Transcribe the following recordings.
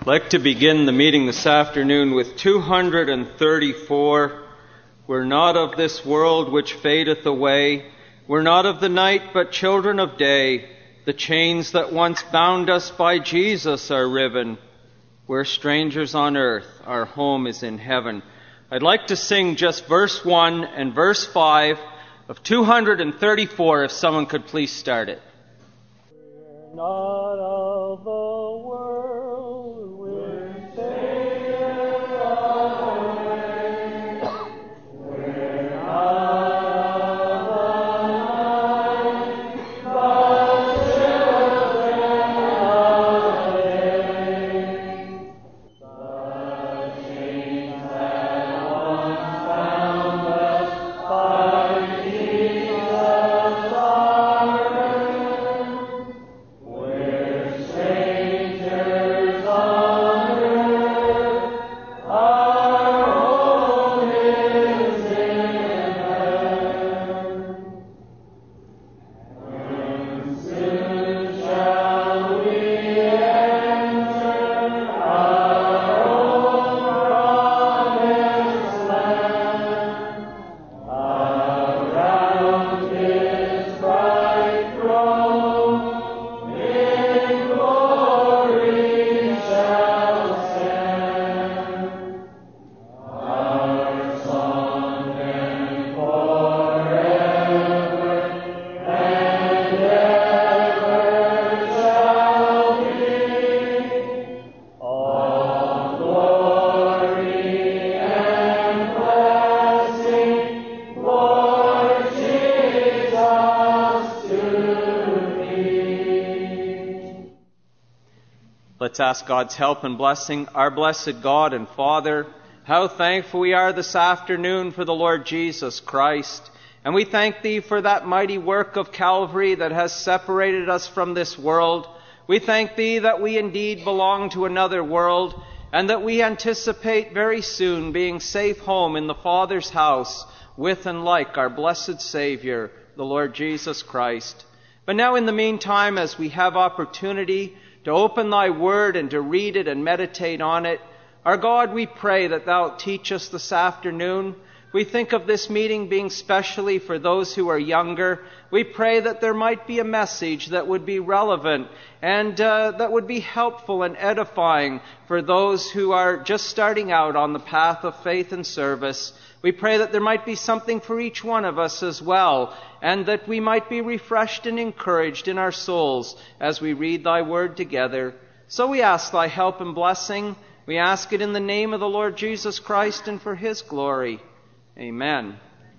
I'd like to begin the meeting this afternoon with 234. We're not of this world which fadeth away. We're not of the night, but children of day. The chains that once bound us by Jesus are riven. We're strangers on earth. Our home is in heaven. I'd like to sing just verse 1 and verse 5 of 234, if someone could please start it. We're not of the world, we're Savior away. We're not of the night, but children of day. The chains that once bound us by Jesus are riven. We're strangers on earth, our home is in heaven. And soon shall we enter our own promised land. Around His bright throne, in glory shall stand. Our song then forever and ever shall be. All glory and blessing, Lord Jesus, to Thee. Let's ask God's help and blessing. Our blessed God and Father, how thankful we are this afternoon for the Lord Jesus Christ. And we thank Thee for that mighty work of Calvary that has separated us from this world. We thank Thee that we indeed belong to another world, and that we anticipate very soon being safe home in the Father's house with and like our blessed Savior, the Lord Jesus Christ. But now in the meantime, as we have opportunity to open Thy Word and to read it and meditate on it, our God, we pray that Thou teach us this afternoon. We think of this meeting being specially for those who are younger. We pray that there might be a message that would be relevant and that would be helpful and edifying for those who are just starting out on the path of faith and service. We pray that there might be something for each one of us as well, and that we might be refreshed and encouraged in our souls as we read Thy Word together. So we ask Thy help and blessing. We ask it in the name of the Lord Jesus Christ and for His glory. Amen.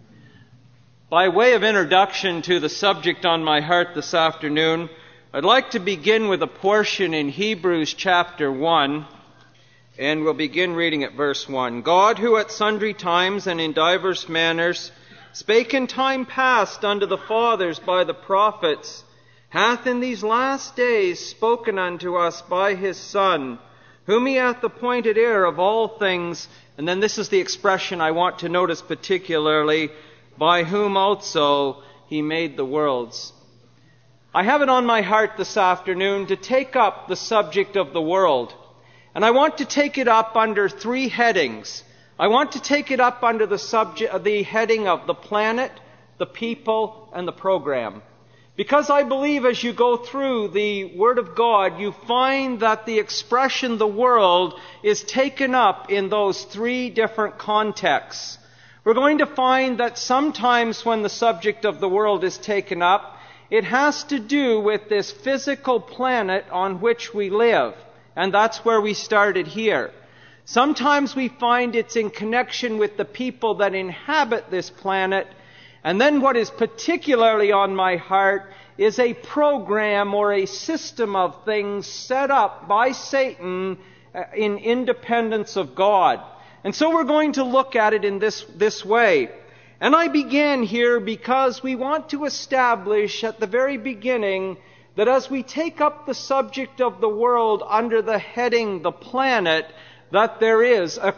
By way of introduction to the subject on my heart this afternoon, I'd like to begin with a portion in Hebrews chapter 1, and we'll begin reading at verse 1. God, who at sundry times and in divers manners spake in time past unto the fathers by the prophets, hath in these last days spoken unto us by His Son, whom He hath appointed heir of all things. And then this is the expression I want to notice particularly, by whom also He made the worlds. I have it on my heart this afternoon to take up the subject of the world. And I want to take it up under three headings. I want to take it up under the heading of the planet, the people, and the program. Because I believe as you go through the Word of God, you find that the expression the world is taken up in those three different contexts. We're going to find that sometimes when the subject of the world is taken up, it has to do with this physical planet on which we live. And that's where we started here. Sometimes we find it's in connection with the people that inhabit this planet. And then what is particularly on my heart is a program or a system of things set up by Satan in independence of God. And so we're going to look at it in this way. And I began here because we want to establish at the very beginning that as we take up the subject of the world under the heading the planet, that there was a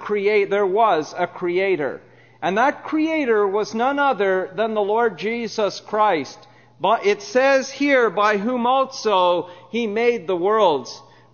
creator. And that creator was none other than the Lord Jesus Christ. But it says here, by whom also He made the worlds.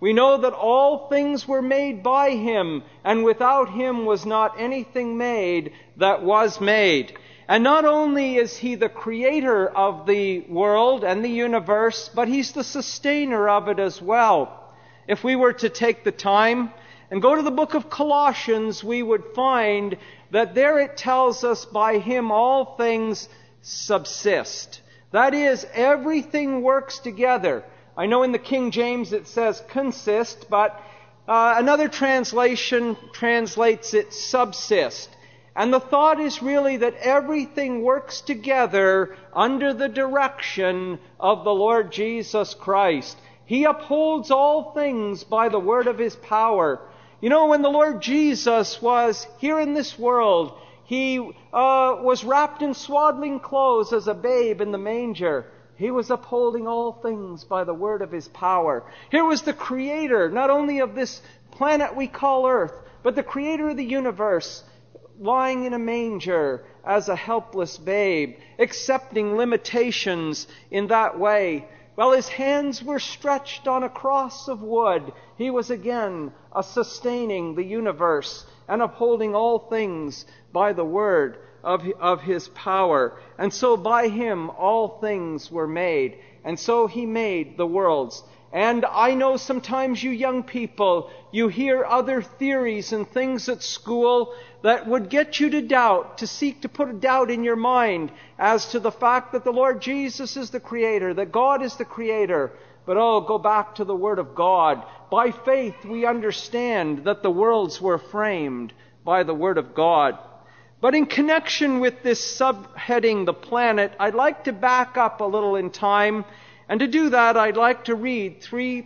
We know that all things were made by him, and without him was not anything made that was made. And not only is he the creator of the world and the universe, but he's the sustainer of it as well. If we were to take the time and go to the book of Colossians, we would find that there it tells us by him all things subsist. That is, everything works together. I know in the King James it says consist, but another translation translates it subsist. And the thought is really that everything works together under the direction of the Lord Jesus Christ. He upholds all things by the word of his power. You know, when the Lord Jesus was here in this world, he was wrapped in swaddling clothes as a babe in the manger. He was upholding all things by the word of his power. Here was the creator, not only of this planet we call Earth, but the creator of the universe, lying in a manger as a helpless babe, accepting limitations in that way. While his hands were stretched on a cross of wood, he was again sustaining the universe and upholding all things by the word of his power. And so by him all things were made. And so he made the worlds. And I know sometimes you young people, you hear other theories and things at school that would get you to doubt, to seek to put a doubt in your mind as to the fact that the Lord Jesus is the creator, that God is the creator. But go back to the Word of God. By faith we understand that the worlds were framed by the Word of God. But in connection with this subheading, the planet, I'd like to back up a little in time. And to do that, I'd like to read three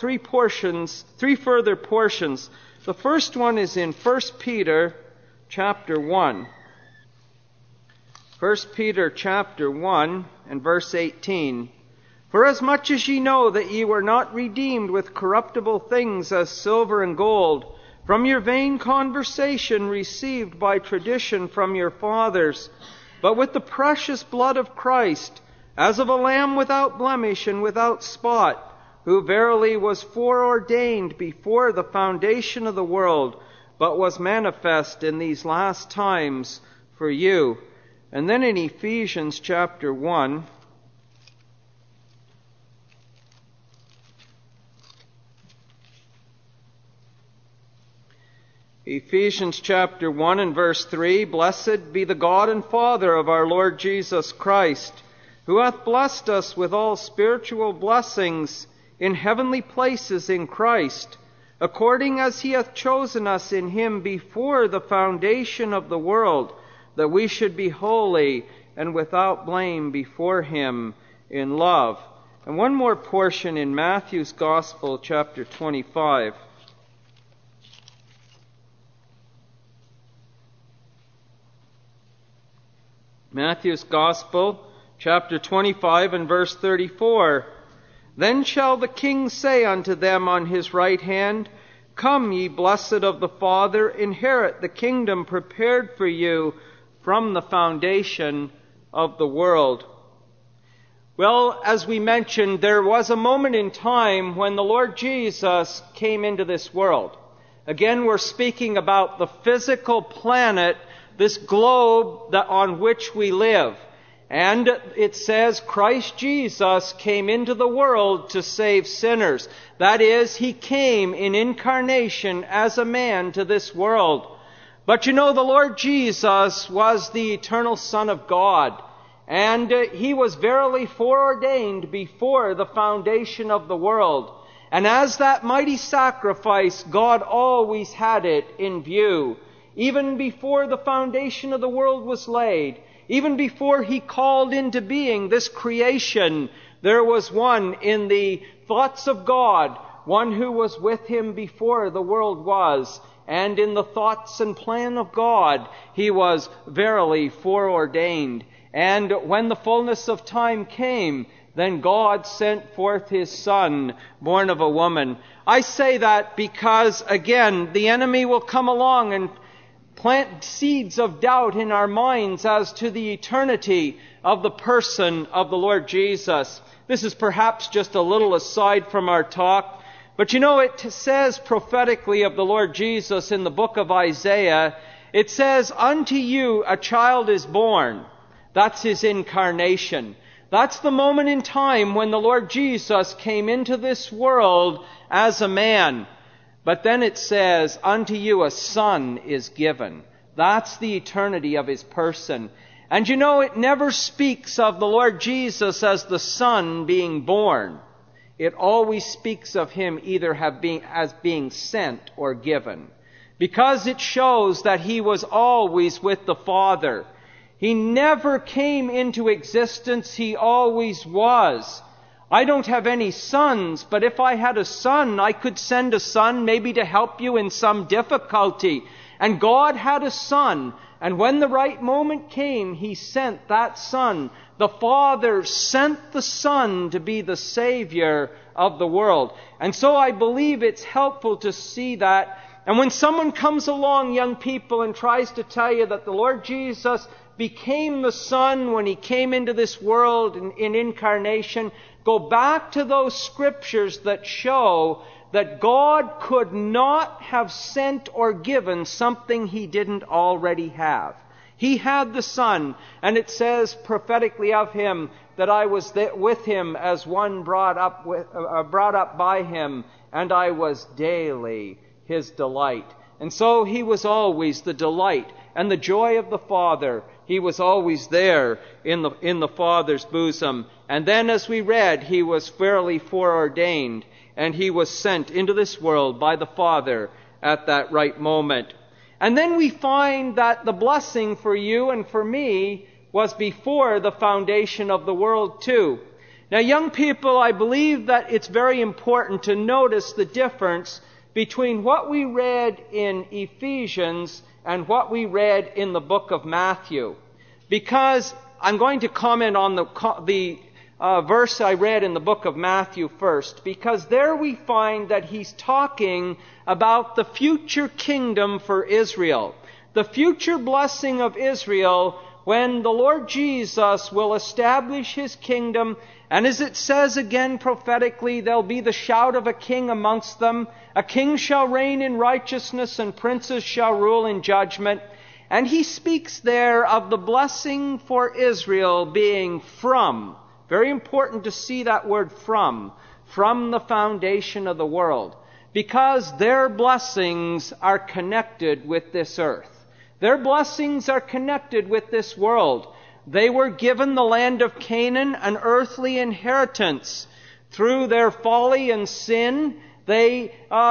further portions. The first one is in 1 Peter chapter 1. 1 Peter chapter 1 and verse 18. For as much as ye know that ye were not redeemed with corruptible things as silver and gold, from your vain conversation received by tradition from your fathers, but with the precious blood of Christ, as of a lamb without blemish and without spot, who verily was foreordained before the foundation of the world, but was manifest in these last times for you. And then in Ephesians chapter 1, Ephesians chapter 1 and verse 3, Blessed be the God and Father of our Lord Jesus Christ, who hath blessed us with all spiritual blessings in heavenly places in Christ, according as he hath chosen us in him before the foundation of the world, that we should be holy and without blame before him in love. And one more portion in Matthew's Gospel, chapter 25. Matthew's Gospel, chapter 25 and verse 34. Then shall the King say unto them on his right hand, Come, ye blessed of the Father, inherit the kingdom prepared for you from the foundation of the world. Well, as we mentioned, there was a moment in time when the Lord Jesus came into this world. Again, we're speaking about the physical planet, this globe on which we live. And it says Christ Jesus came into the world to save sinners. That is, he came in incarnation as a man to this world. But you know, the Lord Jesus was the eternal Son of God. And he was verily foreordained before the foundation of the world. And as that mighty sacrifice, God always had it in view. Even before the foundation of the world was laid, even before he called into being this creation, there was one in the thoughts of God, one who was with him before the world was. And in the thoughts and plan of God, he was verily foreordained. And when the fullness of time came, then God sent forth his Son, born of a woman. I say that because, again, the enemy will come along and plant seeds of doubt in our minds as to the eternity of the person of the Lord Jesus. This is perhaps just a little aside from our talk, But you know, it says prophetically of the Lord Jesus in the book of Isaiah, it says, "Unto you a child is born." That's his incarnation. That's the moment in time when the Lord Jesus came into this world as a man. But then it says, "Unto you a son is given." That's the eternity of his person. And you know, it never speaks of the Lord Jesus as the Son being born. It always speaks of him either as being sent or given. Because it shows that he was always with the Father. He never came into existence, he always was. I don't have any sons, but if I had a son, I could send a son maybe to help you in some difficulty. And God had a son, and when the right moment came, he sent that son. The Father sent the Son to be the Savior of the world. And so I believe it's helpful to see that. And when someone comes along, young people, and tries to tell you that the Lord Jesus became the Son when he came into this world in incarnation, go back to those scriptures that show that God could not have sent or given something he didn't already have. He had the Son, and it says prophetically of him that I was with him as one brought up by him, and I was daily his delight. And so he was always the delight and the joy of the Father. He was always there in the Father's bosom. And then, as we read, he was fairly foreordained, and he was sent into this world by the Father at that right moment. And then we find that the blessing for you and for me was before the foundation of the world too. Now, young people, I believe that it's very important to notice the difference between what we read in Ephesians and what we read in the book of Matthew. Because I'm going to comment on the verse I read in the book of Matthew first, because there we find that he's talking about the future kingdom for Israel, the future blessing of Israel when the Lord Jesus will establish his kingdom. And as it says again prophetically, there'll be the shout of a king amongst them. A king shall reign in righteousness, and princes shall rule in judgment. And he speaks there of the blessing for Israel being from. Very important to see that word from the foundation of the world. Because their blessings are connected with this earth. Their blessings are connected with this world. They were given the land of Canaan, an earthly inheritance. Through their folly and sin, they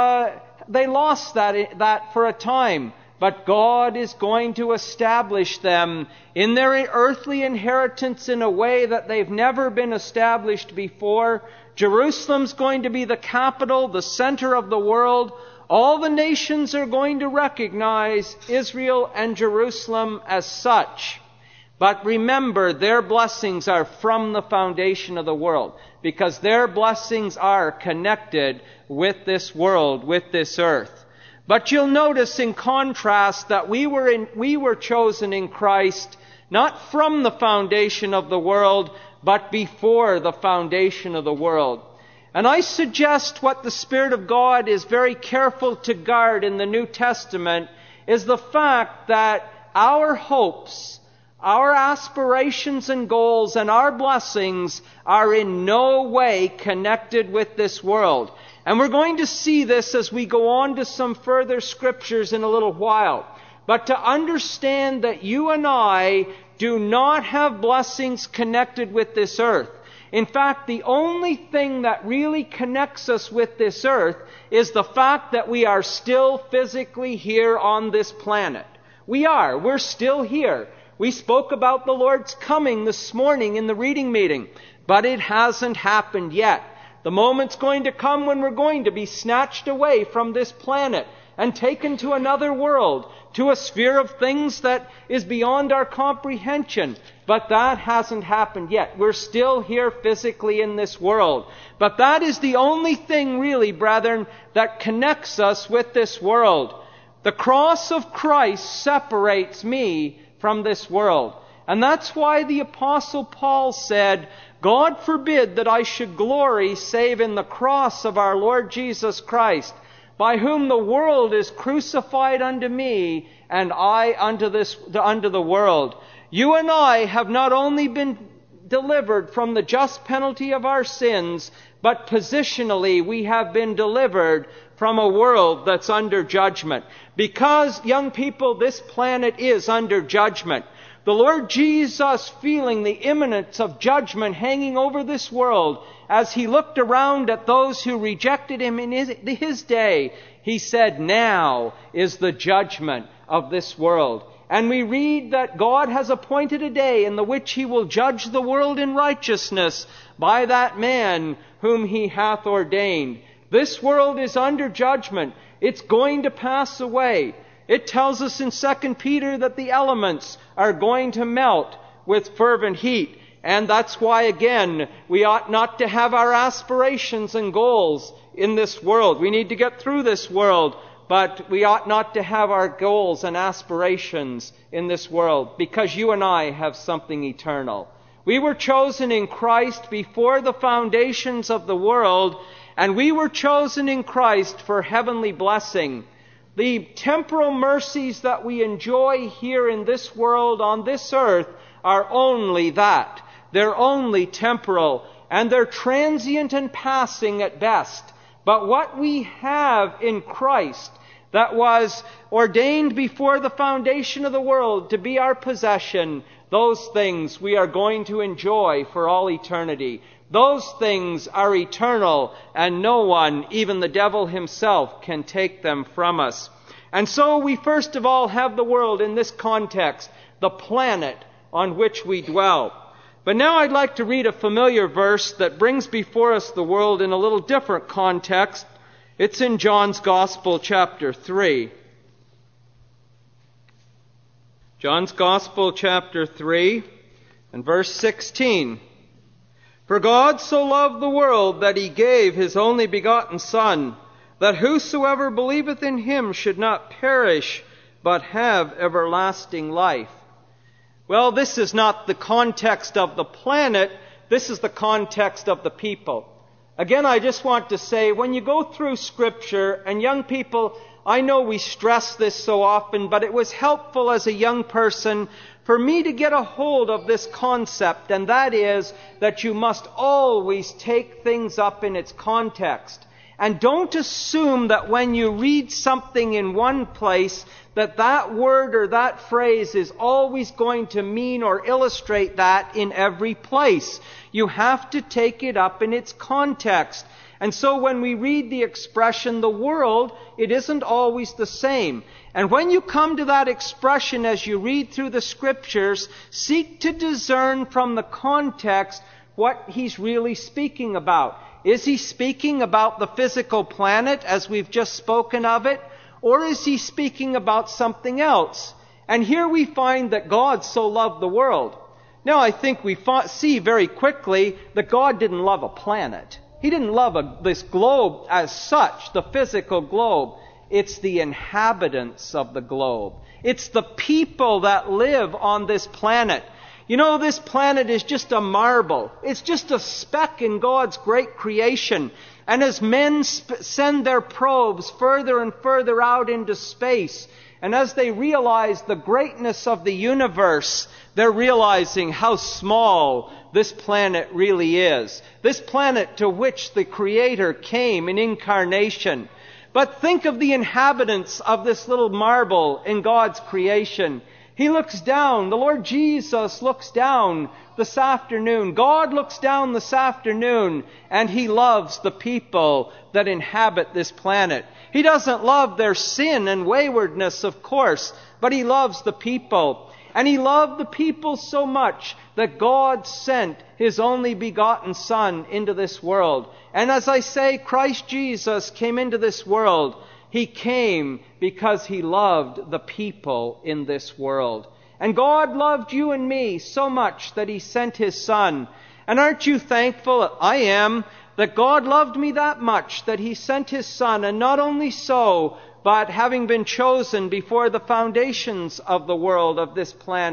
lost that for a time. But God is going to establish them in their earthly inheritance in a way that they've never been established before. Jerusalem's going to be the capital, the center of the world. All the nations are going to recognize Israel and Jerusalem as such. But remember, their blessings are from the foundation of the world, because their blessings are connected with this world, with this earth. But you'll notice in contrast that we were chosen in Christ not from the foundation of the world, but before the foundation of the world. And I suggest what the Spirit of God is very careful to guard in the New Testament is the fact that our hopes, our aspirations and goals, and our blessings are in no way connected with this world. And we're going to see this as we go on to some further scriptures in a little while. But to understand that you and I do not have blessings connected with this earth. In fact, the only thing that really connects us with this earth is the fact that we are still physically here on this planet. We're still here. We spoke about the Lord's coming this morning in the reading meeting, but it hasn't happened yet. The moment's going to come when we're going to be snatched away from this planet and taken to another world, to a sphere of things that is beyond our comprehension. But that hasn't happened yet. We're still here physically in this world. But that is the only thing really, brethren, that connects us with this world. The cross of Christ separates me from this world. And that's why the Apostle Paul said, God forbid that I should glory save in the cross of our Lord Jesus Christ, by whom the world is crucified unto me, and I unto the world. You and I have not only been delivered from the just penalty of our sins, but positionally we have been delivered from a world that's under judgment. Because, young people, this planet is under judgment. The Lord Jesus, feeling the imminence of judgment hanging over this world, as he looked around at those who rejected him in his day, he said, now is the judgment of this world. And we read that God has appointed a day in the which he will judge the world in righteousness by that man whom he hath ordained. This world is under judgment. It's going to pass away. It tells us in 2 Peter that the elements are going to melt with fervent heat. And that's why, again, we ought not to have our aspirations and goals in this world. We need to get through this world, but we ought not to have our goals and aspirations in this world, because you and I have something eternal. We were chosen in Christ before the foundations of the world, and we were chosen in Christ for heavenly blessing. The temporal mercies that we enjoy here in this world, on this earth, are only that. They're only temporal, and they're transient and passing at best. But what we have in Christ, that was ordained before the foundation of the world to be our possession, those things we are going to enjoy for all eternity. Those things are eternal, and no one, even the devil himself, can take them from us. And so we first of all have the world in this context, the planet on which we dwell. But now I'd like to read a familiar verse that brings before us the world in a little different context. It's in John's Gospel, chapter 3. John's Gospel, chapter 3, and verse 16. For God so loved the world that he gave his only begotten Son, that whosoever believeth in him should not perish, but have everlasting life. Well, this is not the context of the planet. This is the context of the people. Again, I just want to say, when you go through Scripture, and young people, I know we stress this so often, but it was helpful as a young person for me to get a hold of this concept, and that is that you must always take things up in its context. And don't assume that when you read something in one place, that word or that phrase is always going to mean or illustrate that in every place. You have to take it up in its context. And so when we read the expression, the world, it isn't always the same. And when you come to that expression as you read through the Scriptures, seek to discern from the context what he's really speaking about. Is he speaking about the physical planet as we've just spoken of it? Or is he speaking about something else? And here we find that God so loved the world. Now I think we see very quickly that God didn't love a planet. He didn't love this globe as such, the physical globe. It's the inhabitants of the globe. It's the people that live on this planet. You know, this planet is just a marble. It's just a speck in God's great creation. And as men send their probes further and further out into space, and as they realize the greatness of the universe, they're realizing how small this planet really is. This planet to which the Creator came in incarnation. But think of the inhabitants of this little marble in God's creation. He looks down. The Lord Jesus looks down this afternoon. God looks down this afternoon, and He loves the people that inhabit this planet. He doesn't love their sin and waywardness, of course, but He loves the people. And He loved the people so much that God sent His only begotten Son into this world. And as I say, Christ Jesus came into this world. He came because He loved the people in this world. And God loved you and me so much that He sent His Son. And aren't you thankful? I am, that God loved me that much that He sent His Son. And not only so, but having been chosen before the foundations of the world, of this planet,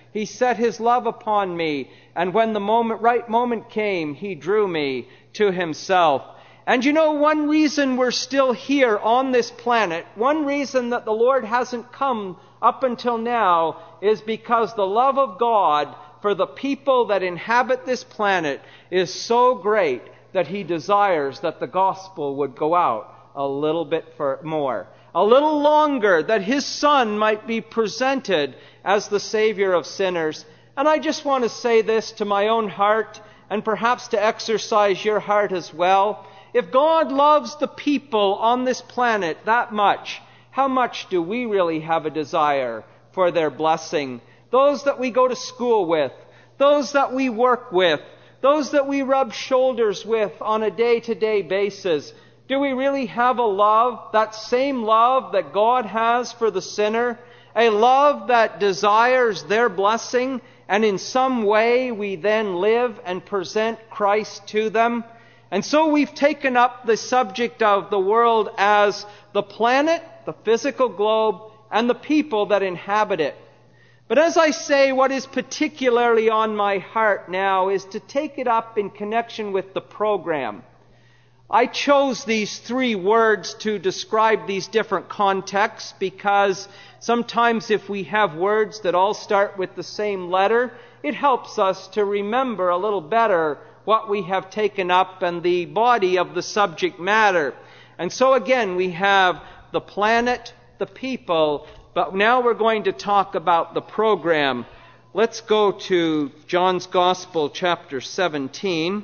He set his love upon me, and when the right moment came, he drew me to himself. And you know, one reason we're still here on this planet, one reason that the Lord hasn't come up until now, is because the love of God for the people that inhabit this planet is so great that he desires that the gospel would go out a little bit more, a little longer, that his Son might be presented as the Savior of sinners. And I just want to say this to my own heart, and perhaps to exercise your heart as well. If God loves the people on this planet that much, how much do we really have a desire for their blessing? Those that we go to school with, those that we work with, those that we rub shoulders with on a day-to-day basis. Do we really have a love, that same love that God has for the sinner? A love that desires their blessing, and in some way we then live and present Christ to them? And so we've taken up the subject of the world as the planet, the physical globe, and the people that inhabit it. But as I say, what is particularly on my heart now is to take it up in connection with the program. I chose these three words to describe these different contexts because sometimes if we have words that all start with the same letter, it helps us to remember a little better what we have taken up and the body of the subject matter. And so again, we have the planet, the people, but now we're going to talk about the program. Let's go to John's Gospel, chapter 17.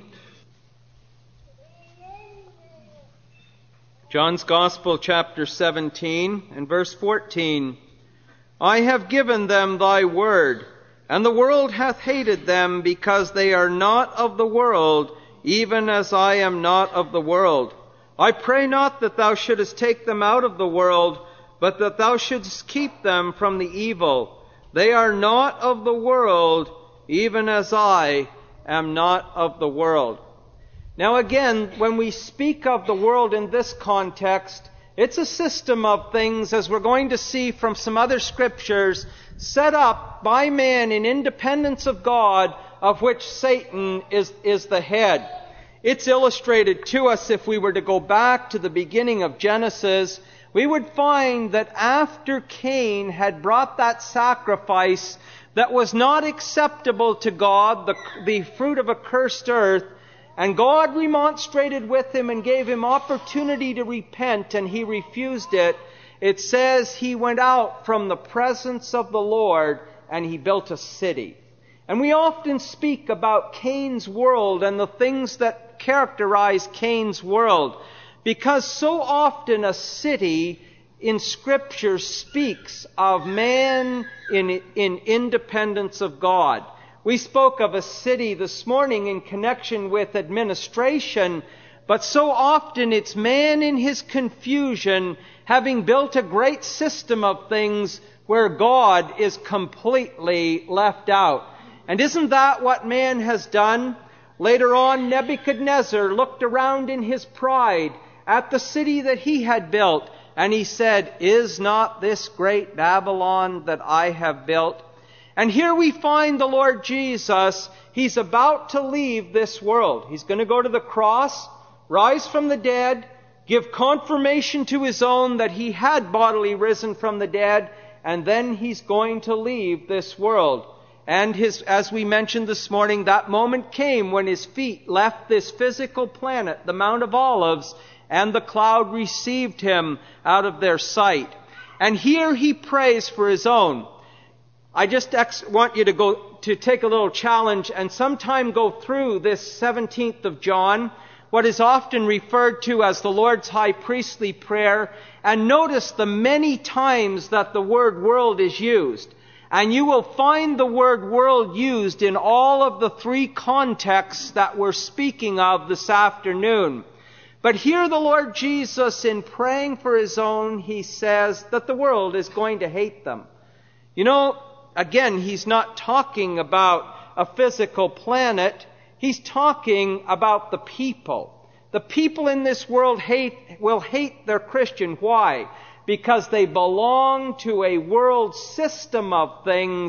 John's Gospel, chapter 17, and verse 14. I have given them thy word, and the world hath hated them, because they are not of the world, even as I am not of the world. I pray not that thou shouldest take them out of the world, but that thou shouldest keep them from the evil. They are not of the world, even as I am not of the world. Now again, when we speak of the world in this context, it's a system of things, as we're going to see from some other scriptures, set up by man in independence of God, of which Satan is the head. It's illustrated to us if we were to go back to the beginning of Genesis. We would find that after Cain had brought that sacrifice that was not acceptable to God, the fruit of a cursed earth, and God remonstrated with him and gave him opportunity to repent, and he refused it, it says he went out from the presence of the Lord and he built a city. And we often speak about Cain's world and the things that characterize Cain's world, because so often a city in Scripture speaks of man in independence of God. We spoke of a city this morning in connection with administration, but so often it's man in his confusion, having built a great system of things where God is completely left out. And isn't that what man has done? Later on, Nebuchadnezzar looked around in his pride at the city that he had built, and he said, "Is not this great Babylon that I have built?" And here we find the Lord Jesus. He's about to leave this world. He's going to go to the cross, rise from the dead, give confirmation to his own that he had bodily risen from the dead, and then he's going to leave this world. And as we mentioned this morning, that moment came when his feet left this physical planet, the Mount of Olives, and the cloud received him out of their sight. And here he prays for his own. I just want you to take a little challenge and sometime go through this 17th of John, what is often referred to as the Lord's high priestly prayer, and notice the many times that the word world is used. And you will find the word world used in all of the three contexts that we're speaking of this afternoon. But here the Lord Jesus, in praying for his own, he says that the world is going to hate them. You know, again, he's not talking about a physical planet. He's talking about the people. The people in this world will hate their Christian. Why? Because they belong to a world system of things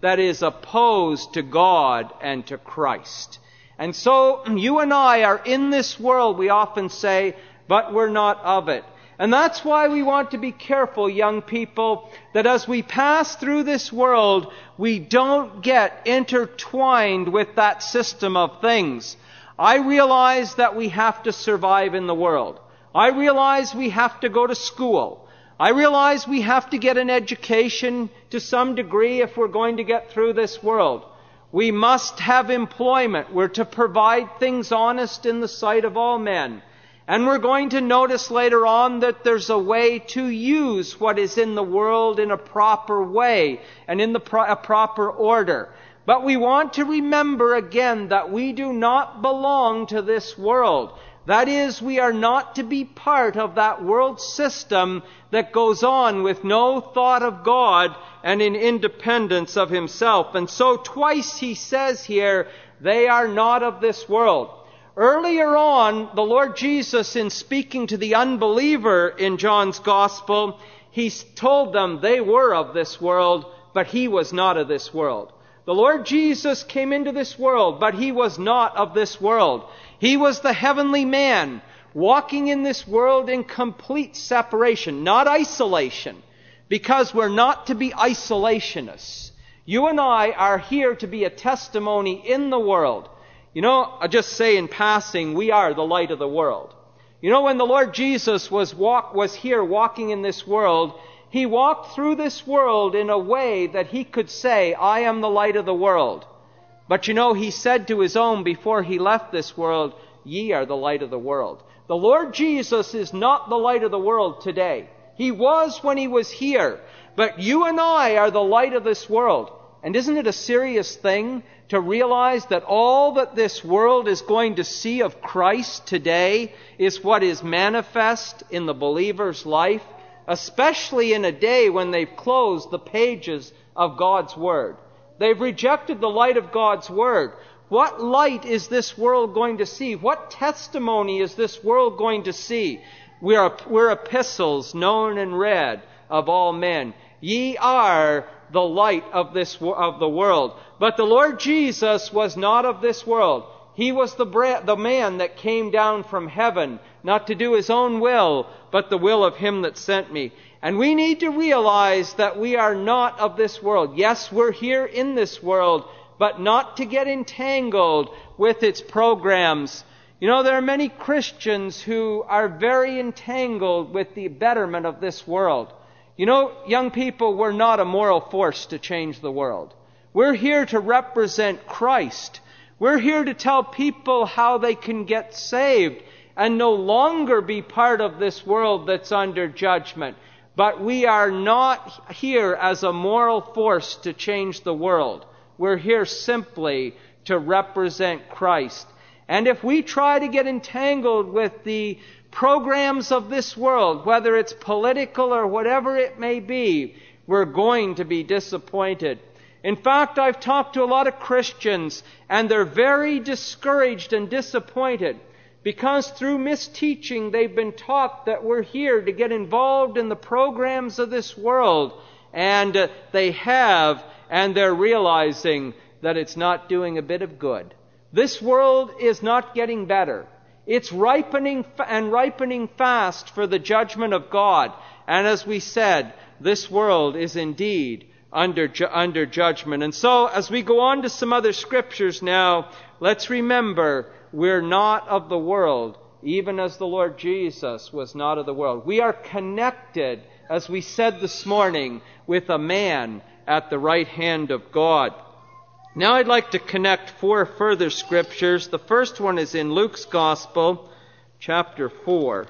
that is opposed to God and to Christ. And so you and I are in this world, we often say, but we're not of it. And that's why we want to be careful, young people, that as we pass through this world, we don't get intertwined with that system of things. I realize that we have to survive in the world. I realize we have to go to school. I realize we have to get an education to some degree if we're going to get through this world. We must have employment. We're to provide things honest in the sight of all men. And we're going to notice later on that there's a way to use what is in the world in a proper way and in a proper order. But we want to remember again that we do not belong to this world. That is, we are not to be part of that world system that goes on with no thought of God and in independence of himself. And so twice he says here, they are not of this world. Earlier on, the Lord Jesus, in speaking to the unbeliever in John's Gospel, he told them they were of this world, but he was not of this world. The Lord Jesus came into this world, but he was not of this world. He was the heavenly man, walking in this world in complete separation, not isolation, because we're not to be isolationists. You and I are here to be a testimony in the world. You know, I'll just say in passing, we are the light of the world. You know, when the Lord Jesus was here walking in this world, he walked through this world in a way that he could say, I am the light of the world. But you know, he said to his own before he left this world, ye are the light of the world. The Lord Jesus is not the light of the world today. He was when he was here. But you and I are the light of this world. And isn't it a serious thing to realize that all that this world is going to see of Christ today is what is manifest in the believer's life, especially in a day when they've closed the pages of God's Word. They've rejected the light of God's Word. What light is this world going to see? What testimony is this world going to see? We're epistles known and read of all men. Ye are the light of the world. But the Lord Jesus was not of this world. He was the man that came down from heaven, not to do his own will, but the will of him that sent me. And we need to realize that we are not of this world. Yes, we're here in this world, but not to get entangled with its programs. You know, there are many Christians who are very entangled with the betterment of this world. You know, young people, we're not a moral force to change the world. We're here to represent Christ. We're here to tell people how they can get saved and no longer be part of this world that's under judgment. But we are not here as a moral force to change the world. We're here simply to represent Christ. And if we try to get entangled with the programs of this world, whether it's political or whatever it may be, we're going to be disappointed. In fact, I've talked to a lot of Christians, and they're very discouraged and disappointed because through misteaching they've been taught that we're here to get involved in the programs of this world, and they have, and they're realizing that it's not doing a bit of good. This world is not getting better. It's ripening and ripening fast for the judgment of God. And as we said, this world is indeed under judgment. And so, as we go on to some other scriptures now, let's remember we're not of the world, even as the Lord Jesus was not of the world. We are connected, as we said this morning, with a man at the right hand of God. Now I'd like to connect 4 further scriptures. The first one is in Luke's Gospel, chapter 4.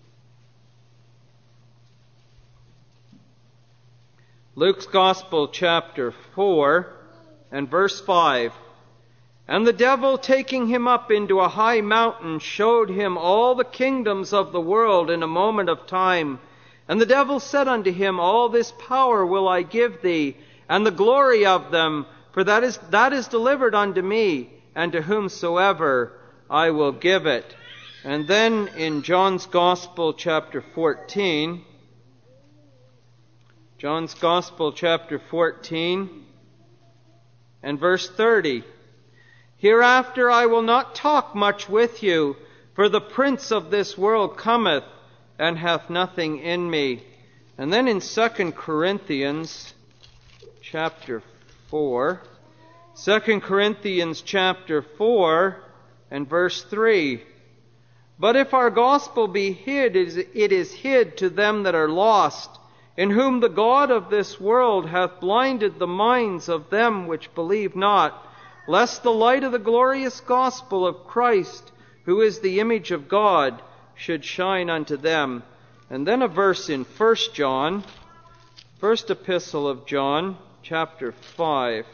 Luke's Gospel, chapter 4, and verse 5. And the devil, taking him up into a high mountain, showed him all the kingdoms of the world in a moment of time. And the devil said unto him, All this power will I give thee, and the glory of them, for that is delivered unto me, and to whomsoever I will give it. And then in John's Gospel, chapter 14, John's Gospel, chapter 14, And verse 30, Hereafter I will not talk much with you, for the prince of this world cometh, and hath nothing in me. And then in 2 Corinthians chapter 4, 2 Corinthians chapter 4 and verse 3, But if our gospel be hid, it is hid to them that are lost, in whom the God of this world hath blinded the minds of them which believe not, lest the light of the glorious gospel of Christ, who is the image of God, should shine unto them. And then a verse in 1 John, first epistle of John, chapter 5.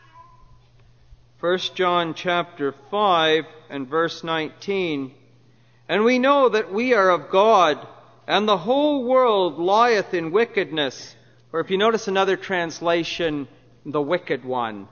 1 John chapter 5 and verse 19. And we know that we are of God, and the whole world lieth in wickedness. Or if you notice another translation, the wicked one.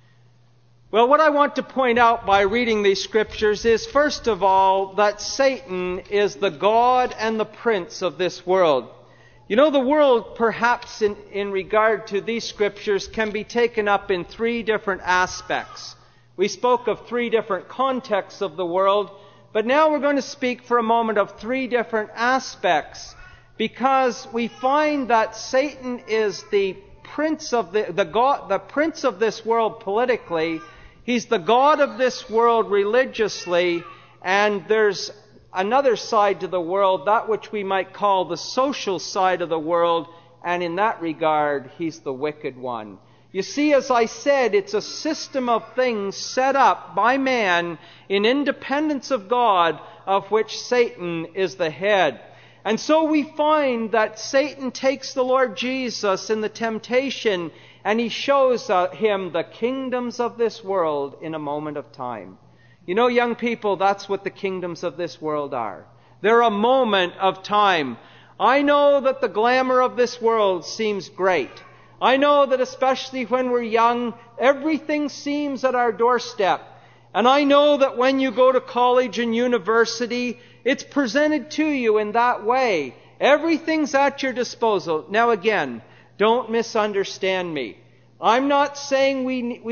Well, what I want to point out by reading these scriptures is, first of all, that Satan is the god and the prince of this world. You know, the world, perhaps in regard to these scriptures, can be taken up in three different aspects. We spoke of three different contexts of the world, but now we're going to speak for a moment of three different aspects, because we find that Satan is the prince of the prince of this world politically. He's the god of this world religiously, and there's another side to the world, that which we might call the social side of the world, and in that regard, he's the wicked one. You see, as I said, it's a system of things set up by man in independence of God, of which Satan is the head. And so we find that Satan takes the Lord Jesus in the temptation, and he shows him the kingdoms of this world in a moment of time. You know, young people, that's what the kingdoms of this world are. They're a moment of time. I know that the glamour of this world seems great. I know that especially when we're young, everything seems at our doorstep. And I know that when you go to college and university, it's presented to you in that way. Everything's at your disposal. Now again, don't misunderstand me. I'm not saying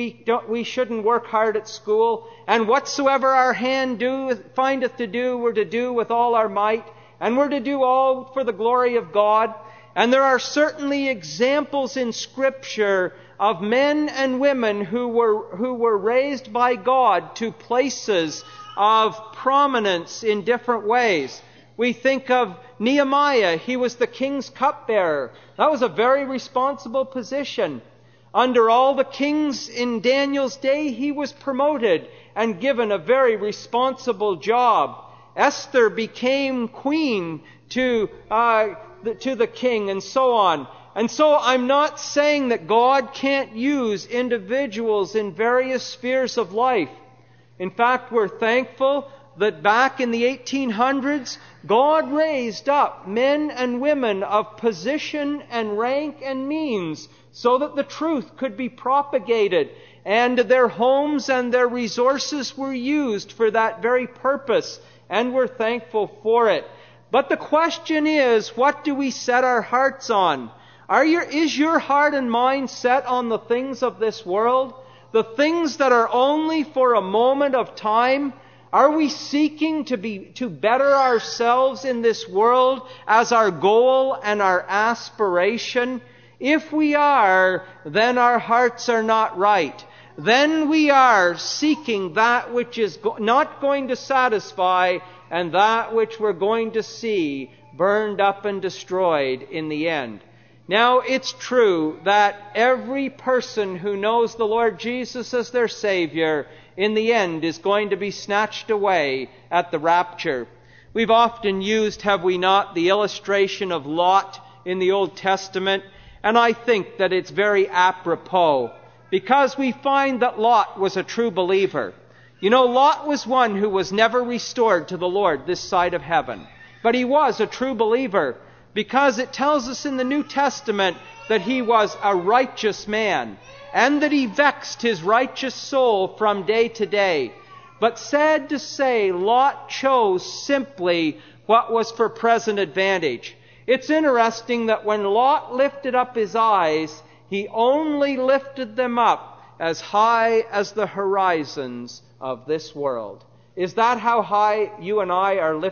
we shouldn't work hard at school, and whatsoever our hand findeth to do, we're to do with all our might, and we're to do all for the glory of God. And there are certainly examples in Scripture of men and women who were raised by God to places of prominence in different ways. We think of Nehemiah. He was the king's cupbearer. That was a very responsible position. Under all the kings in Daniel's day, he was promoted and given a very responsible job. Esther became queen to the king, and so on. And so I'm not saying that God can't use individuals in various spheres of life. In fact, we're thankful that back in the 1800s, God raised up men and women of position and rank and means so that the truth could be propagated, and their homes and their resources were used for that very purpose, and we're thankful for it. But the question is, what do we set our hearts on? Is your heart and mind set on the things of this world? The things that are only for a moment of time? Are we seeking to better ourselves in this world as our goal and our aspiration? If we are, then our hearts are not right. Then we are seeking that which is not going to satisfy, and that which we're going to see burned up and destroyed in the end. Now, it's true that every person who knows the Lord Jesus as their Savior, in the end, is going to be snatched away at the rapture. We've often used, have we not, the illustration of Lot in the Old Testament, and I think that it's very apropos, because we find that Lot was a true believer. You know, Lot was one who was never restored to the Lord this side of heaven. But he was a true believer, because it tells us in the New Testament that he was a righteous man, and that he vexed his righteous soul from day to day. But sad to say, Lot chose simply what was for present advantage. It's interesting that when Lot lifted up his eyes, he only lifted them up as high as the horizons of this world. Is that how high you and I are lifted